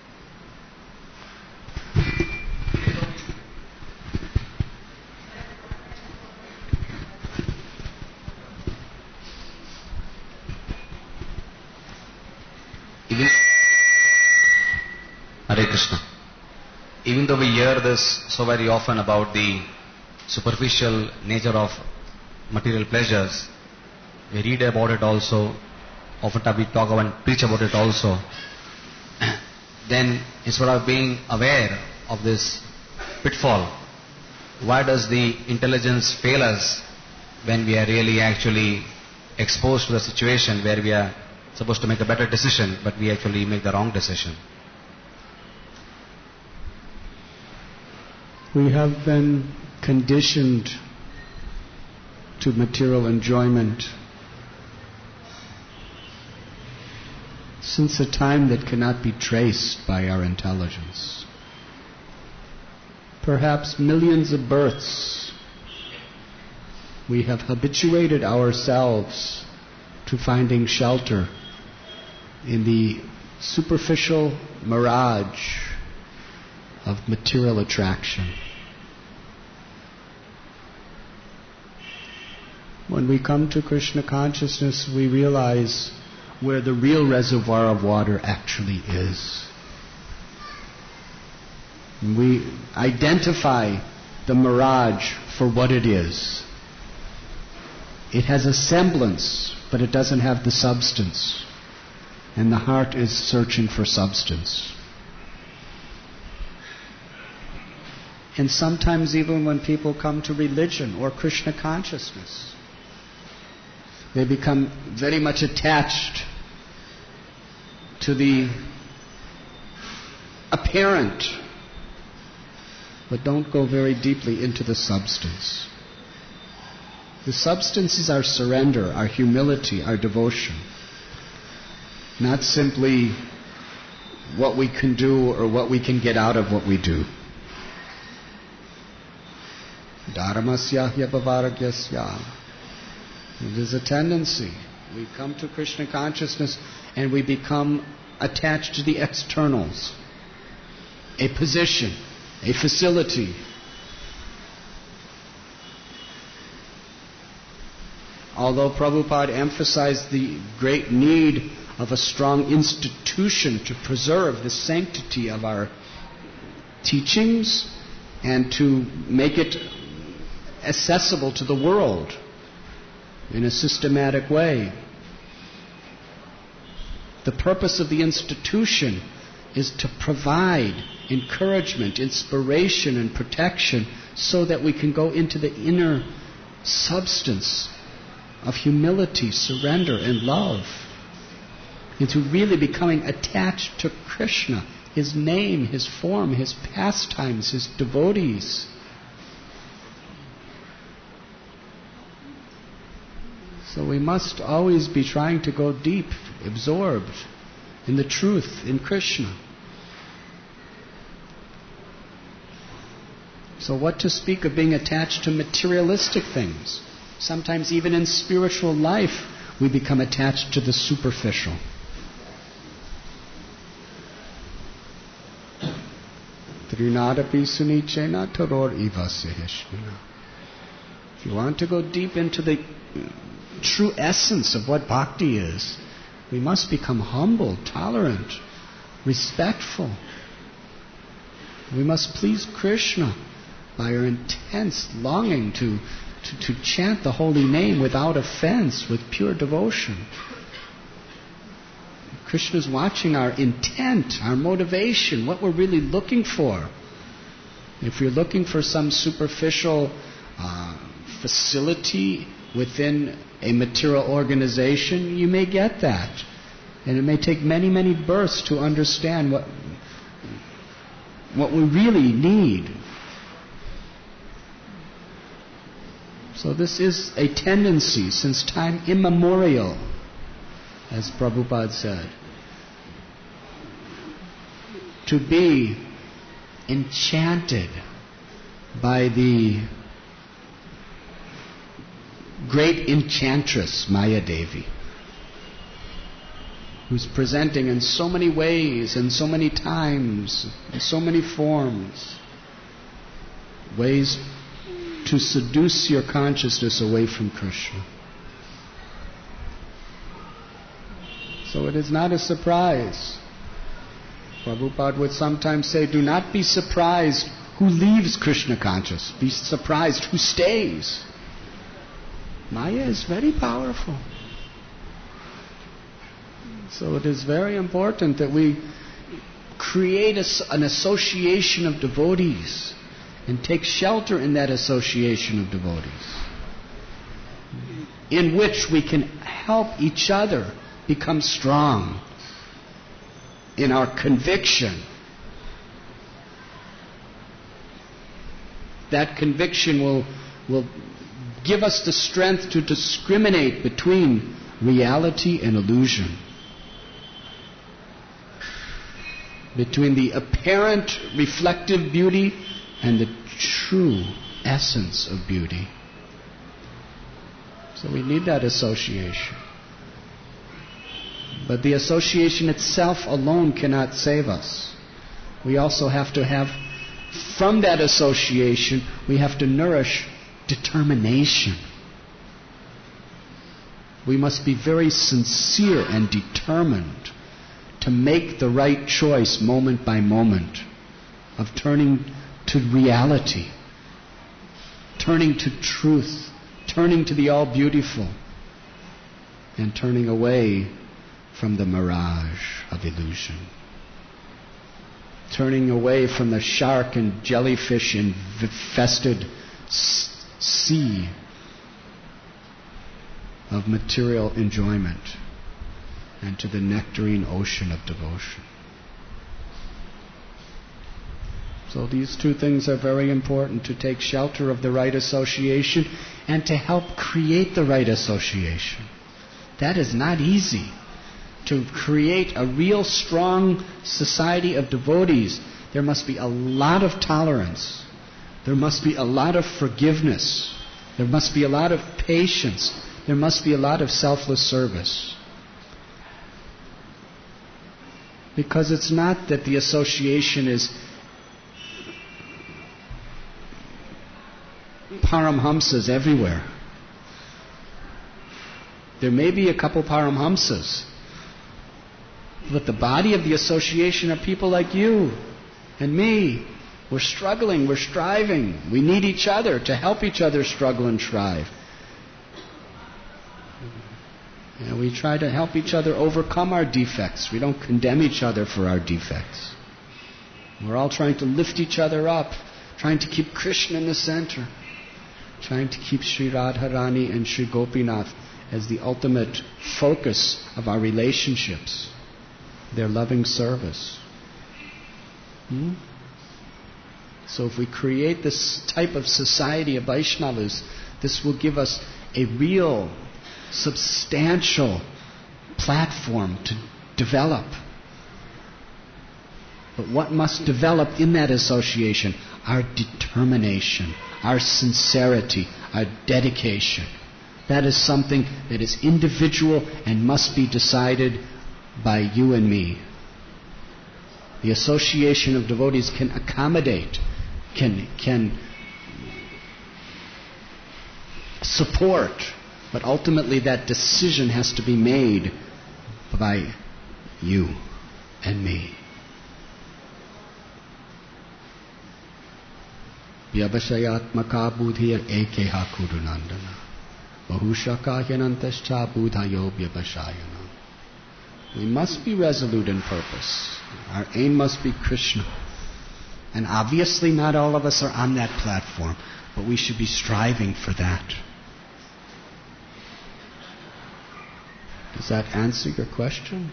Hare Krishna. Even though we hear this so very often about the superficial nature of material pleasures, we read about it also, often we talk about and preach about it also. Then instead of being aware of this pitfall, why does the intelligence fail us when we are really actually exposed to the situation where we are supposed to make a better decision, but we actually make the wrong decision? We have been conditioned to material enjoyment since a time that cannot be traced by our intelligence. Perhaps millions of births, we have habituated ourselves to finding shelter in the superficial mirage of material attraction. When we come to Krishna consciousness, we realize where the real reservoir of water actually is. And we identify the mirage for what it is. It has a semblance, but it doesn't have the substance. And the heart is searching for substance. And sometimes even when people come to religion or Krishna consciousness, they become very much attached to the apparent, but don't go very deeply into the substance. The substance is our surrender, our humility, our devotion. Not simply what we can do or what we can get out of what we do. Dharmasya hyapavaragyasya. It is a tendency. We come to Krishna consciousness and we become attached to the externals. A position, a facility, although Prabhupada emphasized the great need of a strong institution to preserve the sanctity of our teachings and to make it accessible to the world in a systematic way. The purpose of the institution is to provide encouragement, inspiration, and protection so that we can go into the inner substance of humility, surrender, and love, into really becoming attached to Krishna, His name, His form, His pastimes, His devotees. So we must always be trying to go deep, absorbed in the truth, in Krishna. So what to speak of being attached to materialistic things? Sometimes even in spiritual life, we become attached to the superficial. Trinadapi sunichena taror ivasiheshmana. If you want to go deep into the true essence of what bhakti is, we must become humble, tolerant, respectful. We must please Krishna by our intense longing to chant the holy name without offense, with pure devotion. Krishna's watching our intent, our motivation, what we're really looking for. If you're looking for some superficial facility within a material organization, you may get that. And it may take many, many births to understand what we really need. So this is a tendency since time immemorial, as Prabhupada said, to be enchanted by the great enchantress Maya Devi, who's presenting in so many ways, in so many times, in so many forms, ways to seduce your consciousness away from Krishna. So it is not a surprise. Prabhupada would sometimes say, do not be surprised who leaves Krishna conscious. Be surprised who stays. Maya is very powerful. So it is very important that we create an association of devotees and take shelter in that association of devotees, in which we can help each other become strong in our conviction. That conviction will give us the strength to discriminate between reality and illusion, between the apparent reflective beauty and the true essence of beauty. So we need that association. But the association itself alone cannot save us. We also have to have, from that association, we have to nourish determination. We must be very sincere and determined to make the right choice moment by moment of turning to reality, turning to truth, turning to the all-beautiful, and turning away from the mirage of illusion, turning away from the shark and jellyfish infested sea of material enjoyment and to the nectarine ocean of devotion. So these two things are very important, to take shelter of the right association and to help create the right association. That is not easy. To create a real strong society of devotees, there must be a lot of tolerance. There must be a lot of forgiveness. There must be a lot of patience. There must be a lot of selfless service. Because it's not that the association is Paramhamsas everywhere. There may be a couple Paramhamsas, but the body of the association are people like you and me. We're struggling, we're striving. We need each other to help each other struggle and strive. And we try to help each other overcome our defects. We don't condemn each other for our defects. We're all trying to lift each other up, trying to keep Krishna in the center, trying to keep Sri Radharani and Sri Gopinath as the ultimate focus of our relationships, their loving service. So if we create this type of society of Vaishnavas, this will give us a real, substantial platform to develop. But what must develop in that association? Our determination, our sincerity, our dedication. That is something that is individual and must be decided by you and me. The association of devotees can accommodate, can support, but ultimately that decision has to be made by you and me. Vyavashayatmaka buddhir ekeha kudunandana bahushaka hyanantascha buddhayo vyavashayana. We must be resolute in purpose. Our aim must be Krishna. And obviously not all of us are on that platform, but we should be striving for that. Does that answer your question?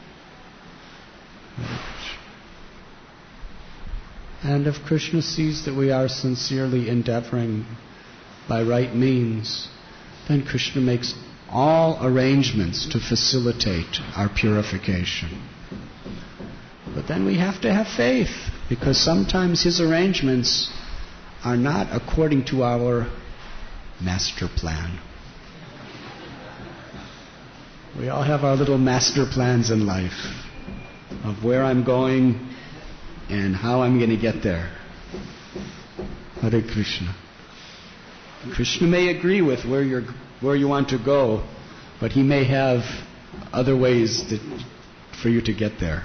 And if Krishna sees that we are sincerely endeavoring by right means, then Krishna makes all arrangements to facilitate our purification. But then we have to have faith, because sometimes His arrangements are not according to our master plan. We all have our little master plans in life of where I'm going and how I'm going to get there. Hare Krishna. Krishna may agree with where you want to go, but He may have other ways for you to get there.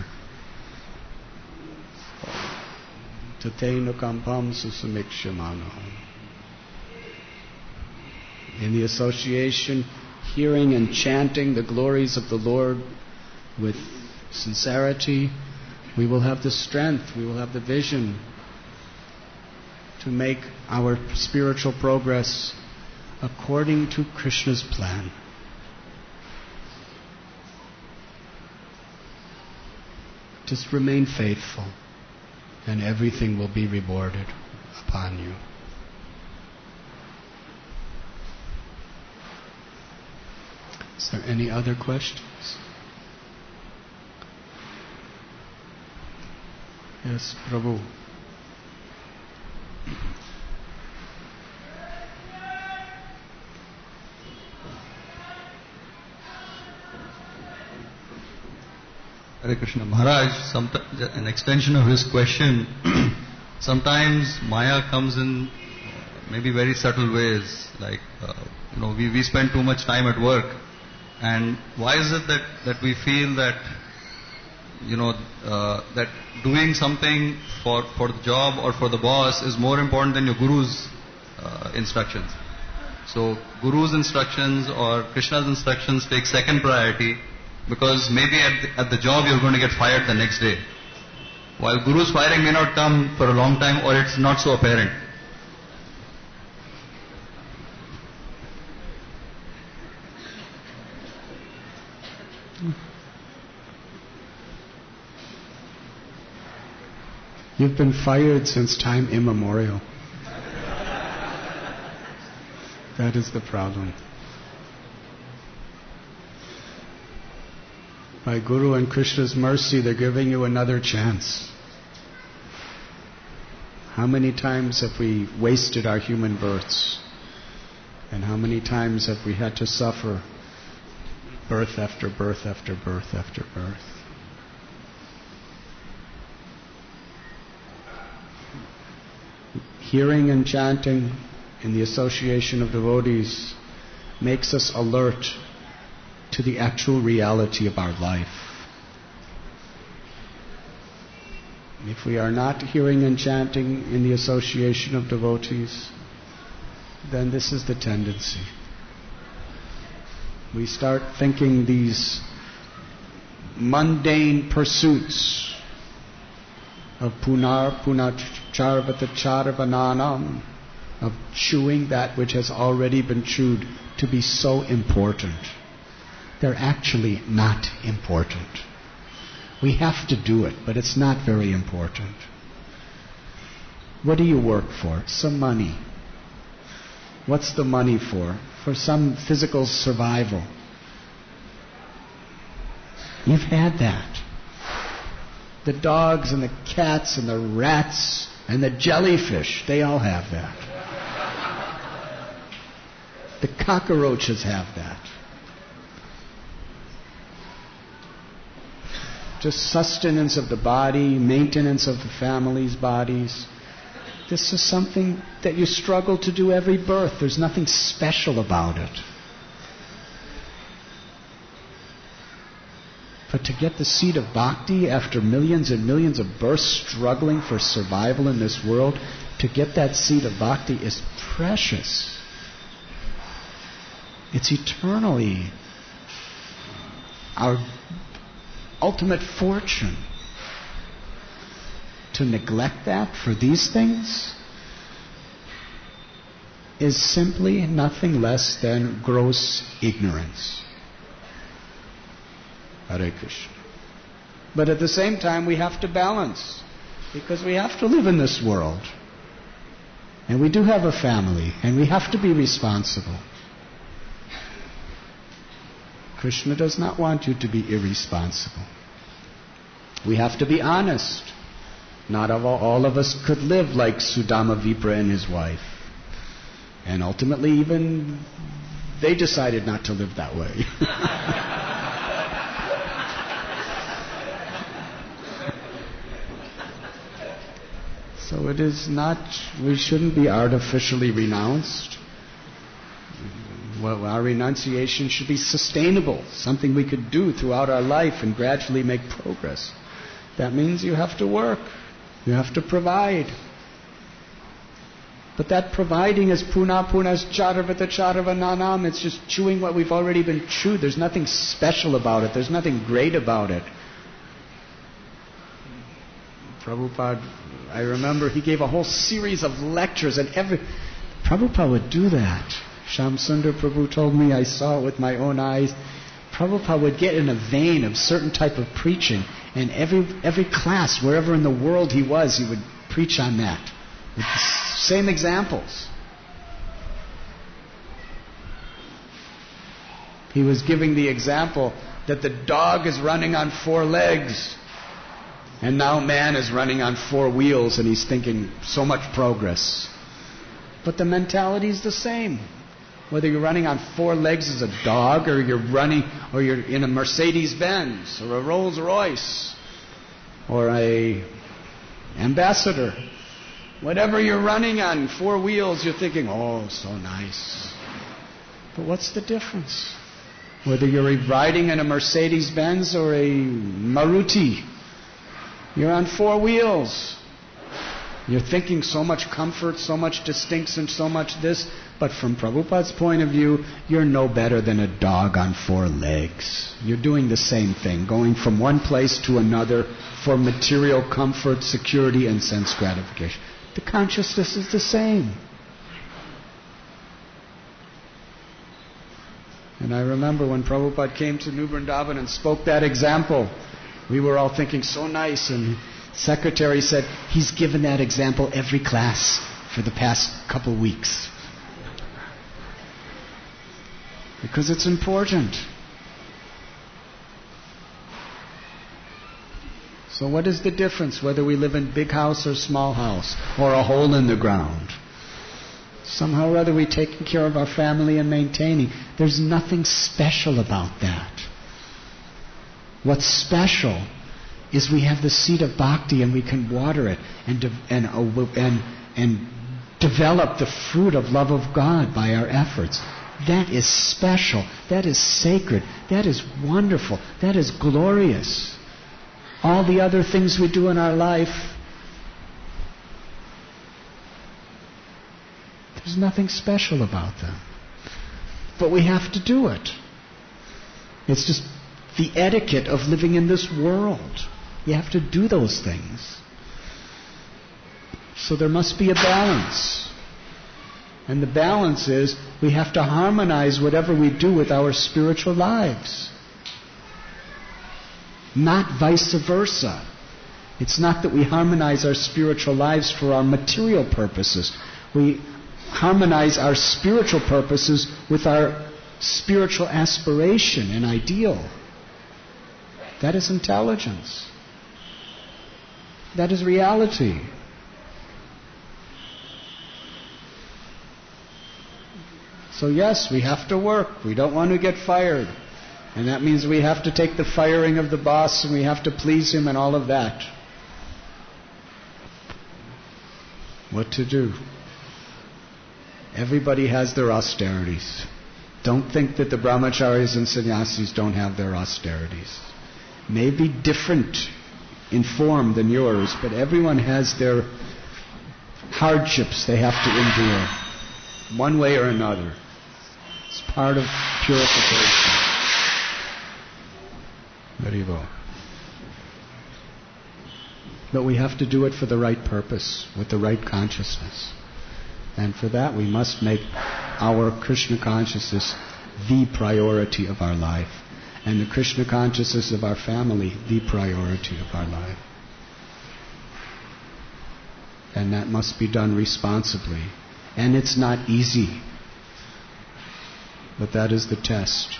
Tateino kampam susamikshimano. In the association, hearing and chanting the glories of the Lord with sincerity, we will have the strength, we will have the vision to make our spiritual progress according to Krishna's plan. Just remain faithful, and everything will be rewarded upon you. Is there any other questions? Yes, Prabhu. Hare Krishna. Maharaj, an extension of his question, sometimes Maya comes in maybe very subtle ways, like, we spend too much time at work, and why is it that we feel that, that doing something for the job or for the boss is more important than your Guru's instructions? So Guru's instructions or Krishna's instructions take second priority, because maybe at the job you're going to get fired the next day, while Guru's firing may not come for a long time, or it's not so apparent. You've been fired since time immemorial. That is the problem. By Guru and Krishna's mercy, they're giving you another chance. How many times have we wasted our human births? And how many times have we had to suffer birth after birth after birth after birth? Hearing and chanting in the association of devotees makes us alert to the actual reality of our life. If we are not hearing and chanting in the association of devotees, then this is the tendency. We start thinking these mundane pursuits of punacharvatacharvananam, of chewing that which has already been chewed, to be so important. They're actually not important. We have to do it, but it's not very important. What do you work for? Some money. What's the money for? For some physical survival. You've had that. The dogs and the cats and the rats and the jellyfish, they all have that. The cockroaches have that. Just sustenance of the body, maintenance of the family's bodies. This is something that you struggle to do every birth. There's nothing special about it. But to get the seed of bhakti after millions and millions of births struggling for survival in this world, to get that seed of bhakti is precious. It's eternally our ultimate fortune. To neglect that for these things is simply nothing less than gross ignorance. Hare Krishna. But at the same time, we have to balance, because we have to live in this world. And we do have a family, and we have to be responsible. Krishna does not want you to be irresponsible. We have to be honest. Not all of us could live like Sudama Vipra and his wife. And ultimately, even they decided not to live that way. So it is not, we shouldn't be artificially renounced. Well, our renunciation should be sustainable, something we could do throughout our life and gradually make progress. That means you have to work. You have to provide. But that providing is punacharvatacharvananam. It's just chewing what we've already been chewed. There's nothing special about it. There's nothing great about it. Prabhupada, I remember he gave a whole series of lectures, and Prabhupada would do that. Shamsundar Prabhu told me, I saw it with my own eyes. Prabhupada would get in a vein of certain type of preaching, and every class, wherever in the world he was, he would preach on that. With the same examples. He was giving the example that the dog is running on 4 legs, and now man is running on 4 wheels, and he's thinking so much progress. But the mentality is the same. Whether you're running on 4 legs as a dog, or you're in a Mercedes-Benz, or a Rolls-Royce, or a Ambassador. Whatever you're running on 4 wheels, you're thinking, oh, so nice. But what's the difference? Whether you're riding in a Mercedes-Benz or a Maruti, you're on 4 wheels. You're thinking so much comfort, so much distinction, so much this. But from Prabhupada's point of view, you're no better than a dog on 4 legs. You're doing the same thing, going from one place to another for material comfort, security, and sense gratification. The consciousness is the same. And I remember when Prabhupada came to New Vrindavan and spoke that example, we were all thinking, so nice, and secretary said, he's given that example every class for the past couple weeks. Because it's important. So what is the difference whether we live in big house or small house, or a hole in the ground? Somehow or other we're taking care of our family and maintaining. There's nothing special about that. What's special is we have the seed of bhakti, and we can water it and develop the fruit of love of God by our efforts. That is special. That is sacred. That is wonderful. That is glorious. All the other things we do in our life, there's nothing special about them. But we have to do it. It's just the etiquette of living in this world. You have to do those things. So there must be a balance. And the balance is we have to harmonize whatever we do with our spiritual lives. Not vice versa. It's not that we harmonize our spiritual lives for our material purposes. We harmonize our spiritual purposes with our spiritual aspiration and ideal. That is intelligence. That is reality. So yes, we have to work. We don't want to get fired. And that means we have to take the firing of the boss and we have to please him and all of that. What to do? Everybody has their austerities. Don't think that the brahmacharis and sannyasis don't have their austerities. Maybe different in form than yours, but everyone has their hardships they have to endure, one way or another. It's part of purification. Very well. But we have to do it for the right purpose, with the right consciousness. And for that we must make our Krishna consciousness the priority of our life. And the Krishna consciousness of our family the priority of our life. And that must be done responsibly. And it's not easy. But that is the test.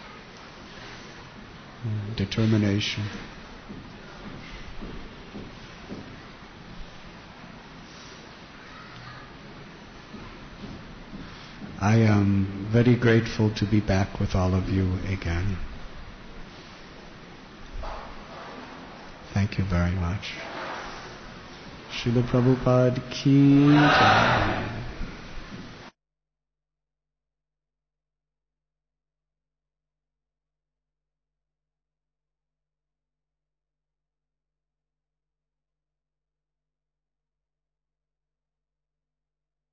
Determination. I am very grateful to be back with all of you again. Thank you very much. Srila Prabhupada ki jai.